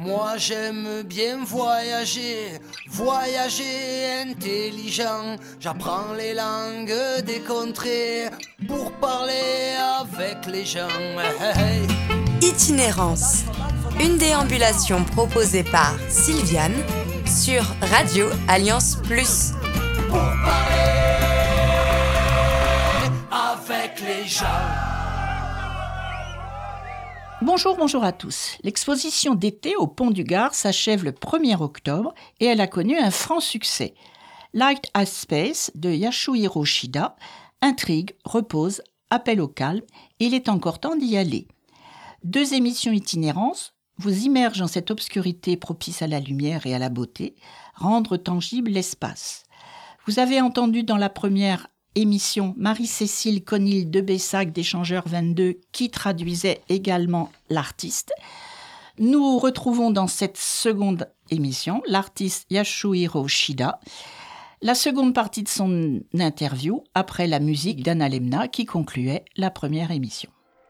Moi j'aime bien voyager, voyager intelligent. J'apprends les langues des contrées pour parler avec les gens. Hey. Itinérance, une déambulation proposée par Sylviane sur Radio Alliance Plus. Pour parler avec les gens. Bonjour à tous. L'exposition d'été au Pont du Gard s'achève le 1er octobre et elle a connu un franc succès. Light as Space de Yasuhiro Shida intrigue, repose, appel au calme, et il est encore temps d'y aller. 2 émissions itinérantes vous immergent dans cette obscurité propice à la lumière et à la beauté, rendre tangible l'espace. Vous avez entendu dans la première émission Marie-Cécile Conil de Bessac d'Échangeur 22 qui traduisait également l'artiste. Nous retrouvons dans cette seconde émission l'artiste Yasuhiro Shida. La seconde partie de son interview après la musique d'Anna Lemna qui concluait la première émission.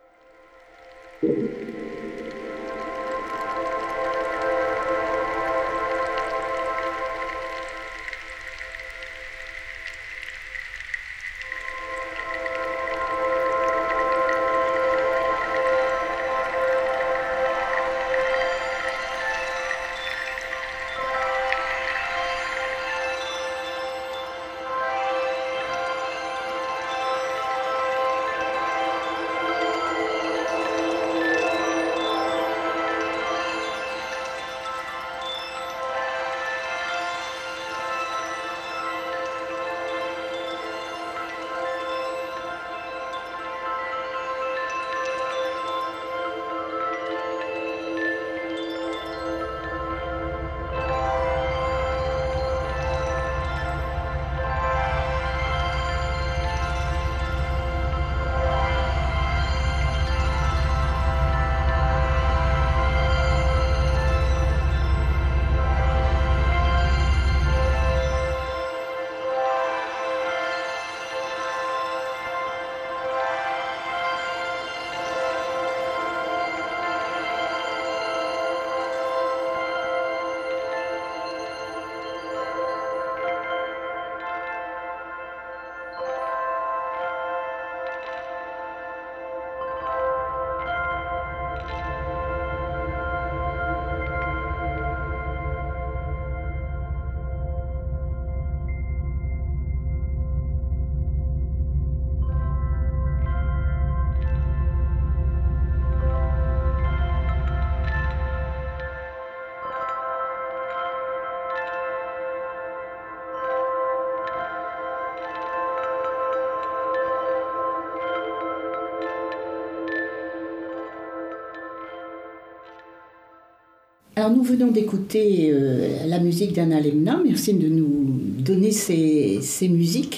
Alors nous venons d'écouter la musique d'Anna Lemna. Merci de nous donner ces musiques.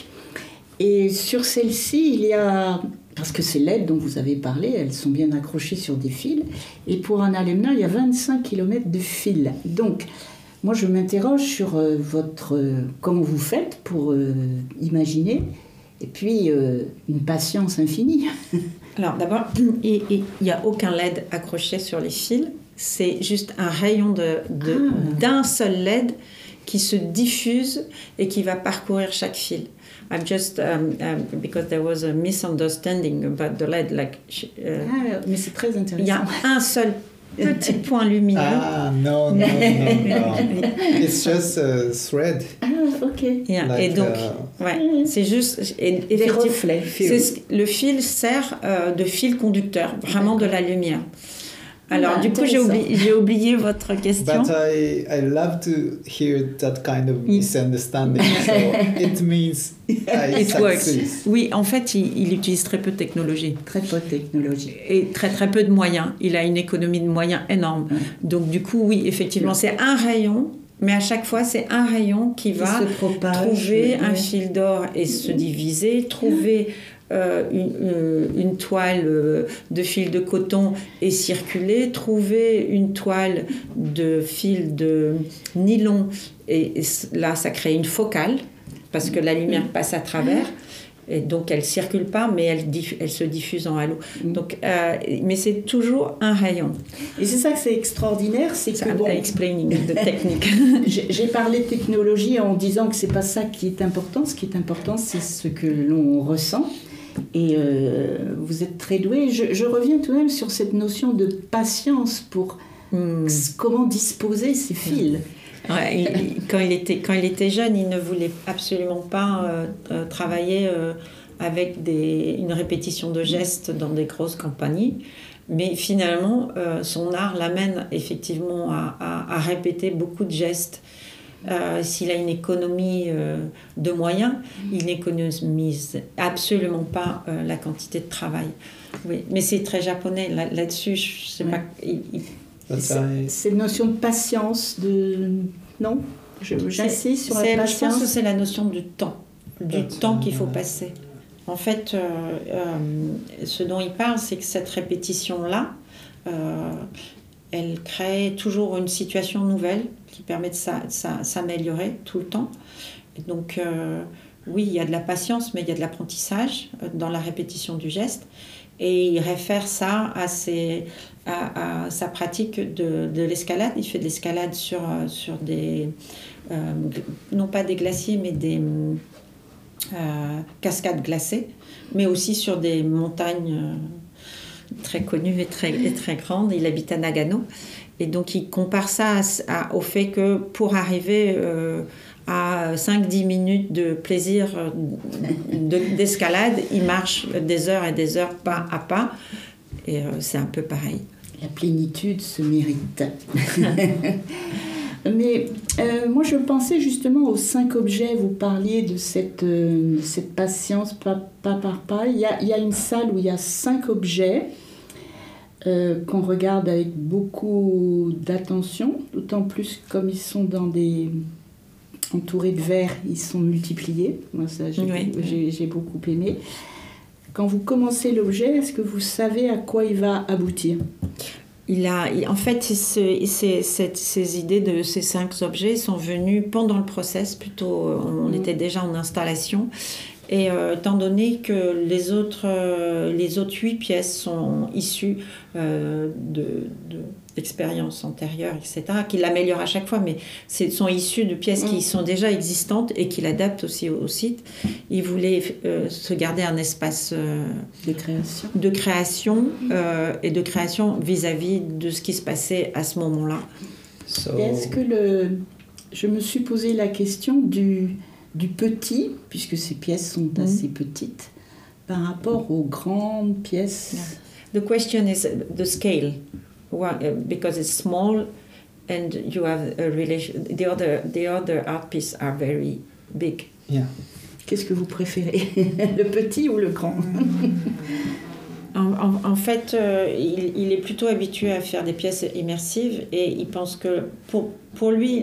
Et sur celle-ci, il y a, parce que ces LED dont vous avez parlé, elles sont bien accrochées sur des fils. Et pour Anna Lemna, il y a 25 km de fils. Donc, moi je m'interroge sur comment vous faites pour imaginer, et puis une patience infinie. Alors d'abord, il n'y a aucun LED accroché sur les fils. C'est juste un rayon d'un seul LED qui se diffuse et qui va parcourir chaque fil. I'm just because there was a misunderstanding about the LED. Mais c'est très intéressant. Il y a un seul petit point lumineux. Ah no. It's just a thread. Ah ok. Yeah. Et donc, c'est juste des reflets. Le fil sert de fil conducteur, vraiment de la lumière. Alors, du coup, j'ai oublié votre question. But I love to hear that kind of misunderstanding. So it means it works. Oui, en fait, il utilise très peu de technologie. Très peu de technologie. Et très, très peu de moyens. Il a une économie de moyens énorme. Donc, du coup, oui, effectivement, c'est un rayon. Mais à chaque fois, c'est un rayon qui va trouver un fil d'or et se diviser, trouver une toile de fil de coton et circuler, trouver une toile de fil de nylon et là, ça crée une focale parce que la lumière passe à travers. Et donc, elle ne circule pas, mais elle se diffuse en halo. Donc, mais c'est toujours un rayon. Et c'est ça que c'est extraordinaire, c'est que... I'm explaining the technique. J'ai parlé de technologie en disant que ce n'est pas ça qui est important. Ce qui est important, c'est ce que l'on ressent. Et vous êtes très doué. Je reviens tout de même sur cette notion de patience pour comment disposer ces fils. Ouais, quand il était jeune, il ne voulait absolument pas travailler avec une répétition de gestes dans des grosses compagnies. Mais finalement, son art l'amène effectivement à répéter beaucoup de gestes. S'il a une économie de moyens, il n'économise absolument pas la quantité de travail. Oui, mais c'est très japonais là-dessus. Je sais pas. C'est une notion de patience, non ? J'insiste sur la patience. Je pense que c'est la notion du temps qu'il faut passer. En fait, ce dont il parle, c'est que cette répétition-là, elle crée toujours une situation nouvelle qui permet de s'améliorer tout le temps. Et donc, oui, il y a de la patience, mais il y a de l'apprentissage dans la répétition du geste. Et il réfère ça à sa pratique de l'escalade. Il fait de l'escalade sur des... non pas des glaciers, mais des cascades glacées, mais aussi sur des montagnes très connues et très grandes. Il habite à Nagano. Et donc, il compare ça au fait que pour arriver à 5-10 minutes de plaisir d'escalade, il marche des heures et des heures, pas à pas. Et c'est un peu pareil. La plénitude se mérite. Mais moi, je pensais justement aux 5 objets. Vous parliez de cette patience, pas par pas. Il y a une salle où il y a 5 objets qu'on regarde avec beaucoup d'attention, d'autant plus comme ils sont entourés de verre, ils sont multipliés. Moi, ça, j'ai beaucoup aimé. Quand vous commencez l'objet, est-ce que vous savez à quoi il va aboutir ? En fait, ces idées de ces 5 objets sont venues pendant le process, plutôt on était déjà en installation. Et étant donné que les autres 8 pièces sont issues d'expériences antérieures, etc., qui l'améliorent à chaque fois, mais sont issues de pièces qui sont déjà existantes et qui l'adaptent aussi au site, ils voulaient se garder un espace de création et de création vis-à-vis de ce qui se passait à ce moment-là. Est-ce que je me suis posé la question du petit, puisque ces pièces sont assez petites, par rapport aux grandes pièces. The question is the scale, because it's small, and you have a relation. The other art pieces are very big. Yeah. Qu'est-ce que vous préférez, le petit ou le grand? En fait, il est plutôt habitué à faire des pièces immersives et il pense que pour lui,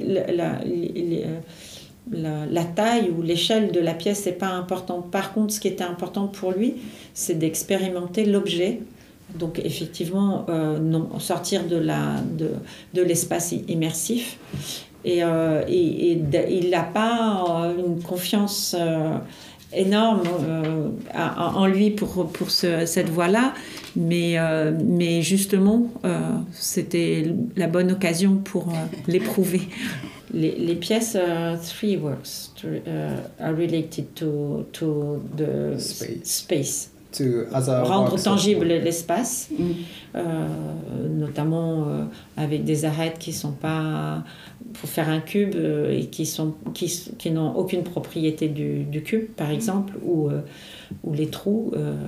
la taille ou l'échelle de la pièce n'est pas importante. Par contre, ce qui était important pour lui, c'est d'expérimenter l'objet. Donc effectivement, sortir de l'espace immersif. Et il n'a pas une confiance énorme en lui pour cette voie-là, mais justement, c'était la bonne occasion pour l'éprouver. Les pièces, 3 works are related to the space. Rendre tangible l'espace, notamment avec des arêtes qui sont pas pour faire un cube et qui n'ont aucune propriété du cube, par exemple, ou les trous.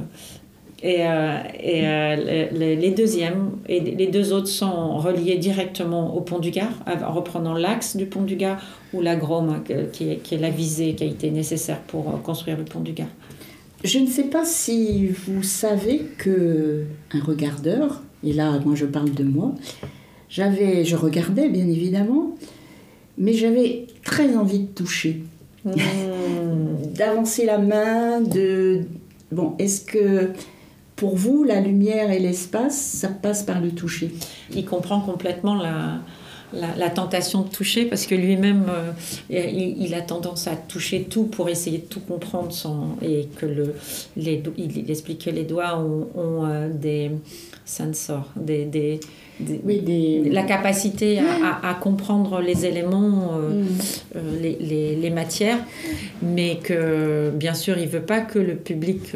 Les deuxièmes et les 2 autres sont reliés directement au pont du Gard, en reprenant l'axe du pont du Gard ou la Grome, qui est la visée qui a été nécessaire pour construire le pont du Gard. Je ne sais pas si vous savez qu'un regardeur, et là moi je parle de moi, je regardais bien évidemment, mais j'avais très envie de toucher, d'avancer la main, est-ce que pour vous la lumière et l'espace, ça passe par le toucher? Il comprend complètement la tentation de toucher, parce que lui-même, il a tendance à toucher tout pour essayer de tout comprendre, et que il explique que les doigts ont des sensors, la capacité à comprendre les éléments, les matières, mais que bien sûr il veut pas que le public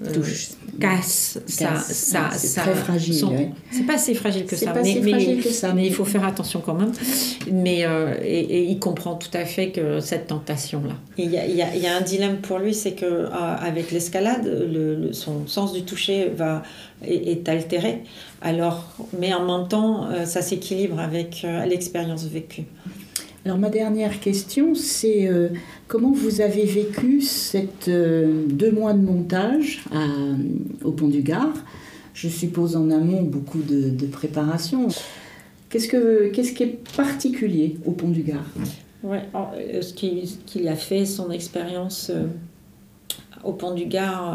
casse ça. C'est très fragile. C'est pas si fragile que ça, mais il faut faire attention quand même. Mais et il comprend tout à fait que cette tentation là. Il y a un dilemme pour lui, c'est que avec l'escalade, son sens du toucher est altéré. Alors, mais en même temps, ça s'équilibre avec l'expérience vécue. Alors, ma dernière question, c'est comment vous avez vécu ces 2 mois de montage au Pont du Gard? Je suppose en amont beaucoup de préparation. Qu'est-ce qui est particulier au Pont du Gard? Ouais, ce qu'il a fait, son expérience au Pont du Gard,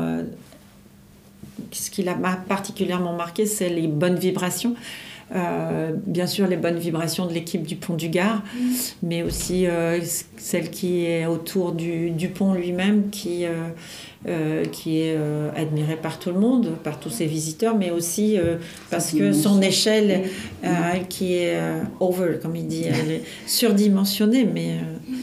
ce qui l'a particulièrement marqué, c'est les bonnes vibrations. Bien sûr, les bonnes vibrations de l'équipe du Pont du Gard, mais aussi celle qui est autour du pont lui-même, qui est admirée par tout le monde, par tous ses visiteurs, mais aussi parce que son échelle, qui est over, comme il dit, elle est surdimensionnée, mais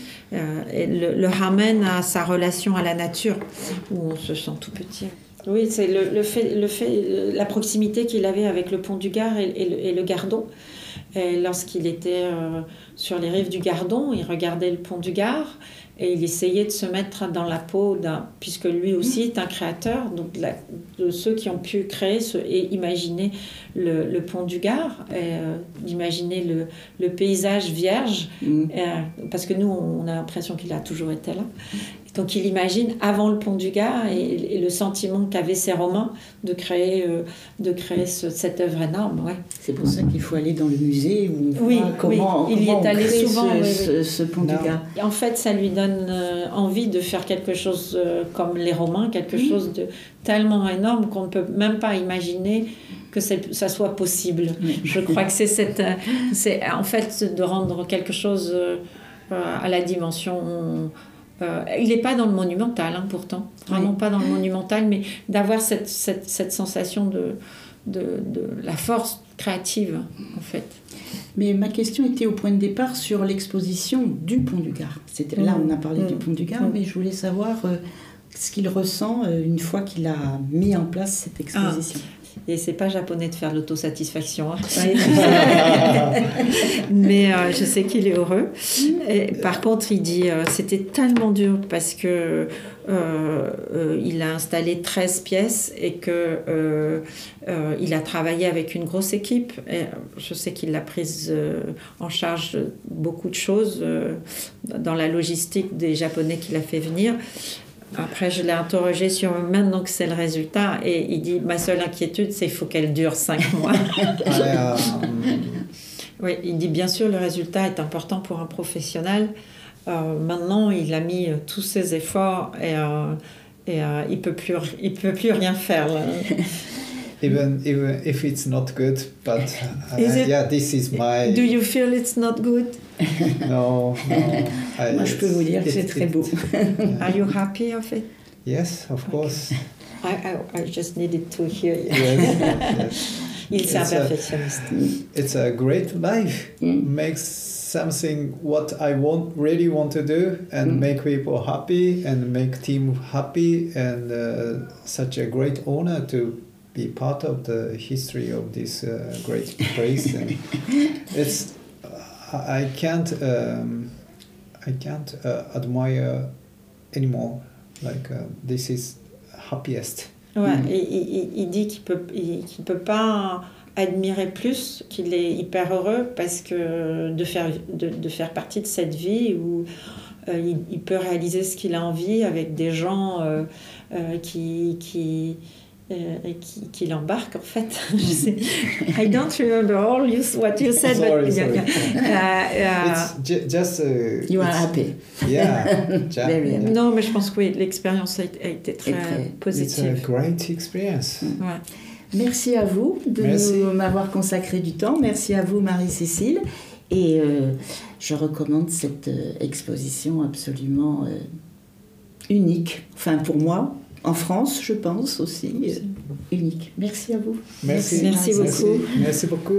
le ramène à sa relation à la nature, où on se sent tout petit. Oui, c'est le fait, la proximité qu'il avait avec le Pont du Gard et le Gardon. Et lorsqu'il était sur les rives du Gardon, il regardait le Pont du Gard et il essayait de se mettre dans la peau puisque lui aussi est un créateur, donc de ceux qui ont pu créer et imaginer le Pont du Gard, d'imaginer le paysage vierge, parce que nous, on a l'impression qu'il a toujours été là. Donc il imagine avant le Pont du Gard et le sentiment qu'avaient ces Romains de créer cette œuvre énorme. Ouais. C'est pour ça qu'il faut aller dans le musée où on voit comment il y est allé souvent, ce Pont du Gard. En fait, ça lui donne envie de faire quelque chose comme les Romains, quelque chose de tellement énorme qu'on ne peut même pas imaginer que ça soit possible. Je crois que c'est en fait de rendre quelque chose à la dimension... il n'est pas dans le monumental, pourtant. Vraiment pas dans le monumental, mais d'avoir cette sensation de la force créative, en fait. Mais ma question était au point de départ sur l'exposition du Pont du Gard. Là, on a parlé du Pont du Gard, mais je voulais savoir ce qu'il ressent une fois qu'il a mis en place cette exposition. Et c'est pas japonais de faire l'autosatisfaction. Mais je sais qu'il est heureux. Et, par contre, il dit c'était tellement dur parce que il a installé 13 pièces et que il a travaillé avec une grosse équipe. Et je sais qu'il a prise en charge beaucoup de choses dans la logistique des Japonais qu'il a fait venir. Après, je l'ai interrogé sur maintenant que c'est le résultat et il dit ma seule inquiétude, c'est qu'il faut qu'elle dure 5 mois. Oui, il dit bien sûr le résultat est important pour un professionnel. Maintenant, il a mis tous ses efforts et il peut plus rien faire. Là. Even if it's not good, but this is my... Do you feel it's not good? No. Moi, je peux vous dire que c'est très beau. Are you happy of it? Yes, of course. I just needed to hear you. Yes. Il est un perfectionniste. It's a great life. Makes something what I really want to do and make people happy and make team happy and such a great honor to be part of the history of this great place. And it's I can't admire anymore. Like this is happiest. Ouais, il dit qu'il peut pas admirer plus, qu'il est hyper heureux parce que de faire partie de cette vie où il peut réaliser ce qu'il a envie avec des gens qui l'embarquent en fait. Je sais, I don't remember all what you said, sorry, but sorry. It's just you are happy. Yeah. Very happy. Non, mais je pense que oui, l'expérience a été très positive. It's a great experience. Ouais. Merci à vous de m'avoir consacré du temps. Merci à vous, Marie-Cécile. Et je recommande cette exposition absolument unique. Enfin, pour moi, en France, je pense aussi, unique. Merci à vous. Merci beaucoup. Merci beaucoup.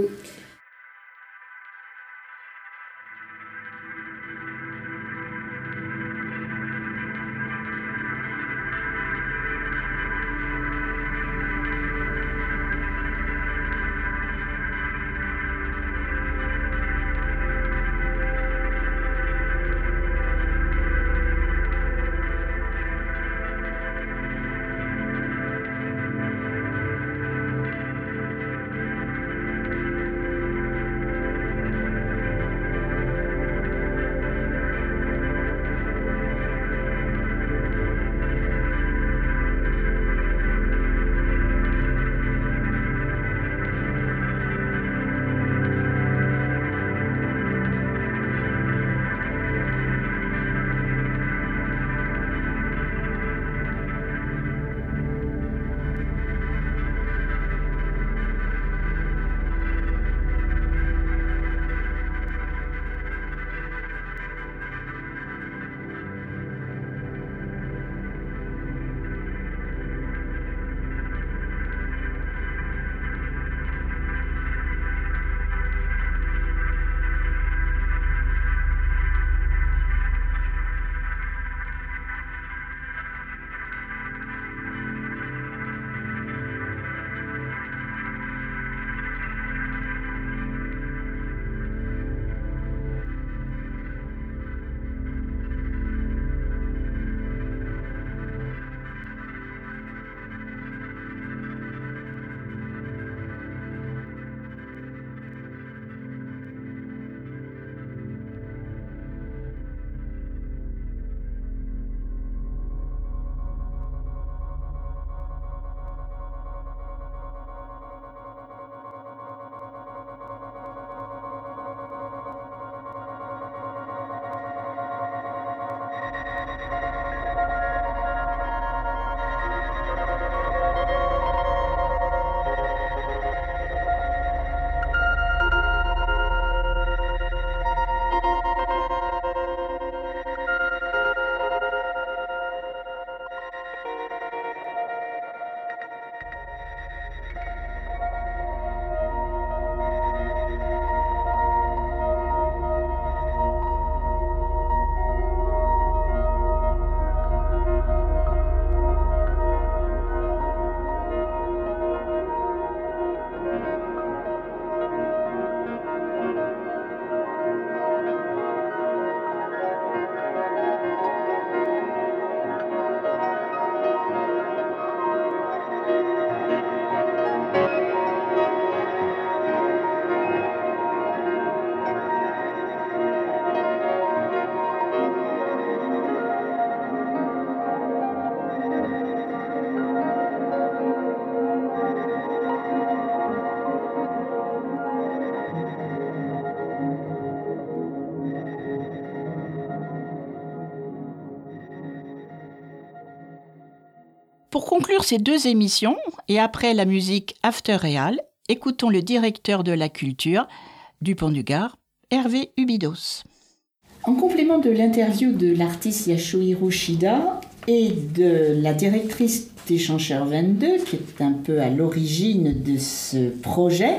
Pour conclure ces 2 émissions, et après la musique After Real, écoutons le directeur de la culture du Pont du Gard, Hervé Ubidos. En complément de l'interview de l'artiste Yasuhiro Shida et de la directrice d'Échangeur 22, qui est un peu à l'origine de ce projet,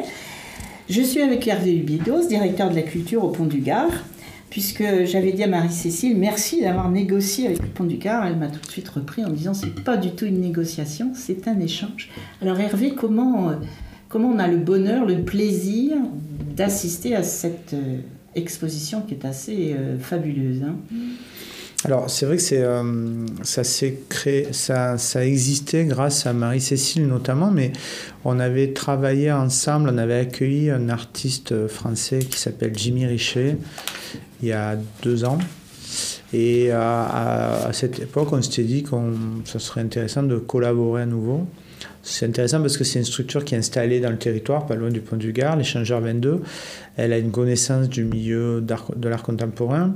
je suis avec Hervé Ubidos, directeur de la culture au Pont du Gard, puisque j'avais dit à Marie-Cécile, merci d'avoir négocié avec le Pont du Gard. Elle m'a tout de suite repris en me disant, c'est pas du tout une négociation, c'est un échange. Alors Hervé, comment on a le bonheur, le plaisir d'assister à cette exposition qui est assez fabuleuse, hein. Alors, c'est vrai que ça s'est créé, ça existait grâce à Marie-Cécile notamment, mais on avait travaillé ensemble, on avait accueilli un artiste français qui s'appelle Jimmy Richet il y a 2 ans. Et à cette époque, on s'était dit que ça serait intéressant de collaborer à nouveau. C'est intéressant parce que c'est une structure qui est installée dans le territoire, pas loin du Pont du Gard, l'Échangeur 22. Elle a une connaissance du milieu de l'art contemporain.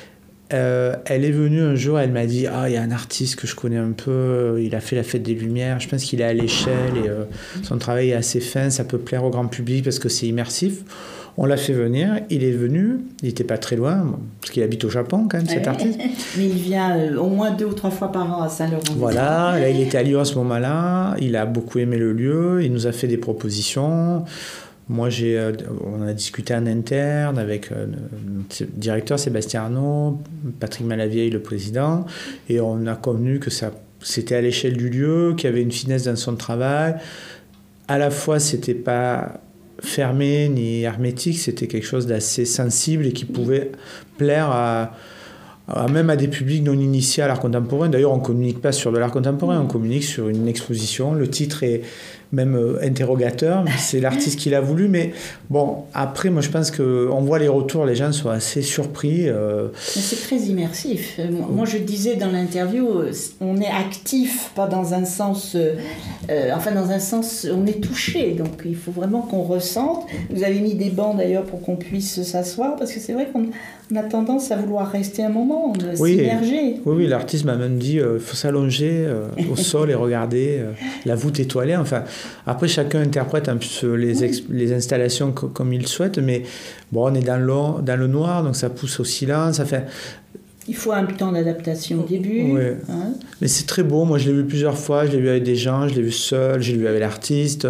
Elle est venue un jour, elle m'a dit « Ah, il y a un artiste que je connais un peu, il a fait la Fête des Lumières, je pense qu'il est à l'échelle et son travail est assez fin, ça peut plaire au grand public parce que c'est immersif. » On l'a fait venir, il est venu, il n'était pas très loin, parce qu'il habite au Japon quand même, cet artiste. Mais il vient au moins 2 ou 3 fois par an à Saint-Laurent. Voilà, là il était à Lyon à ce moment-là, il a beaucoup aimé le lieu, il nous a fait des propositions. Moi, on a discuté en interne avec notre directeur Sébastien Arnaud, Patrick Malavieille, le président, et on a convenu que c'était à l'échelle du lieu, qu'il y avait une finesse dans son travail. À la fois, c'était pas fermé ni hermétique, c'était quelque chose d'assez sensible et qui pouvait plaire même à des publics non initiés à l'art contemporain. D'ailleurs, on ne communique pas sur de l'art contemporain, on communique sur une exposition. Le titre est même interrogateur, c'est l'artiste qui l'a voulu. Mais bon, après, moi, je pense qu'on voit les retours, les gens sont assez surpris. C'est très immersif. Moi, je disais dans l'interview, on est actif, pas dans un sens... dans un sens, on est touché. Donc, il faut vraiment qu'on ressente. Vous avez mis des bancs, d'ailleurs, pour qu'on puisse s'asseoir, parce que c'est vrai qu'on a tendance à vouloir rester un moment, s'immerger. Oui, l'artiste m'a même dit il faut s'allonger au sol et regarder la voûte étoilée. Enfin, après, chacun interprète un peu les installations comme il souhaite, mais bon, on est dans le noir, donc ça pousse au silence. Il faut un temps d'adaptation au début. Oui. Hein. Mais c'est très beau. Moi, je l'ai vu plusieurs fois. Je l'ai vu avec des gens, je l'ai vu seul, je l'ai vu avec l'artiste.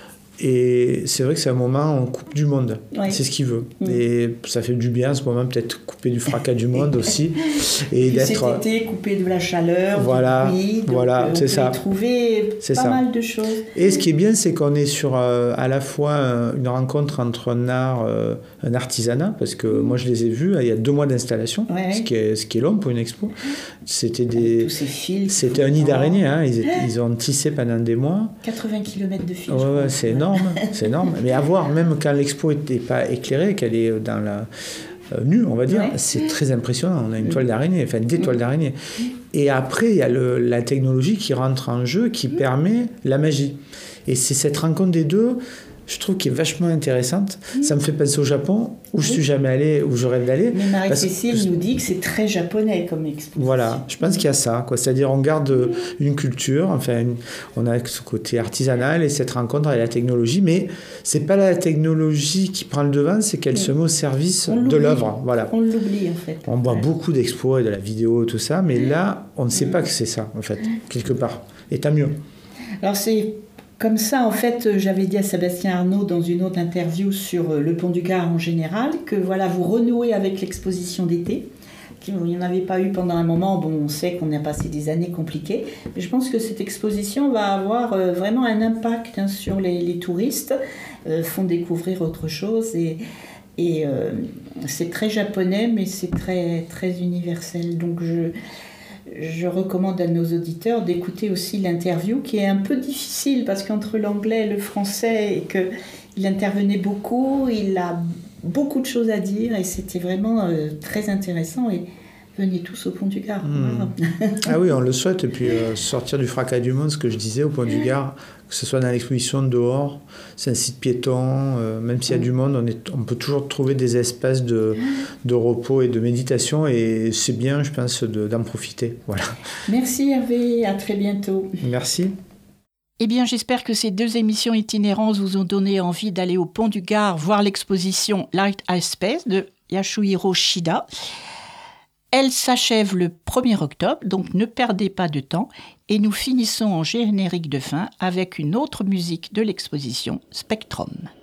Et c'est vrai que c'est un moment où on coupe du monde. Ouais. C'est ce qu'il veut. Et ça fait du bien, ce moment, peut-être couper du fracas du monde aussi. Et d'être... Cet été, couper de la chaleur, du bruit. Voilà, c'est ça. On peut trouver pas mal de choses. Et ce qui est bien, c'est qu'on est sur à la fois une rencontre entre un art, un artisanat, parce que moi, je les ai vus, il y a 2 mois d'installation, ce qui est long pour une expo. C'était un nid d'araignée. Hein. Ils ont tissé pendant des mois. 80 km de fil. Ouais, c'est énorme. C'est énorme. Mais à voir, même quand l'expo n'était pas éclairée, qu'elle est dans la nue, on va dire, c'est très impressionnant. On a une toile d'araignée, enfin des toiles d'araignée. Et après, il y a la technologie qui rentre en jeu, qui permet la magie. Et c'est cette rencontre des deux, je trouve, qui est vachement intéressante. Ça me fait penser au Japon, où je suis jamais allé, où je rêve d'aller. Mais Marie-Cécile nous dit que c'est très japonais comme exposition. Voilà, je pense qu'il y a ça, quoi. C'est-à-dire on garde une culture, enfin, on a ce côté artisanal et cette rencontre avec la technologie, mais c'est pas la technologie qui prend le devant, c'est qu'elle se met au service de l'œuvre. Voilà. On l'oublie en fait. On voit beaucoup d'expos et de la vidéo, tout ça, mais là, on ne sait pas que c'est ça, en fait, quelque part. Et tant mieux. Alors c'est... Comme ça, en fait, j'avais dit à Sébastien Arnaud dans une autre interview sur le Pont du Gard en général, que voilà, vous renouez avec l'exposition d'été. Il n'y en avait pas eu pendant un moment. Bon, on sait qu'on a passé des années compliquées. Mais je pense que cette exposition va avoir vraiment un impact sur les touristes, font découvrir autre chose. Et c'est très japonais, mais c'est très, très universel. Donc je recommande à nos auditeurs d'écouter aussi l'interview, qui est un peu difficile parce qu'entre l'anglais et le français, et qu'il intervenait beaucoup, il a beaucoup de choses à dire et c'était vraiment très intéressant. Et venez tous au Pont du Gard. Ah oui, on le souhaite. Et puis sortir du fracas du monde, ce que je disais, au Pont du Gard, que ce soit dans l'exposition dehors, c'est un site piéton, même s'il y a du monde, on peut toujours trouver des espaces de repos et de méditation, et c'est bien, je pense, d'en profiter. Voilà. Merci Hervé, à très bientôt. Merci. Eh bien, j'espère que ces 2 émissions itinérantes vous ont donné envie d'aller au Pont du Gard voir l'exposition Light Eye Space de Yasuhiro Shida. Elle s'achève le 1er octobre, donc ne perdez pas de temps. Et nous finissons en générique de fin avec une autre musique de l'exposition, Spectrum.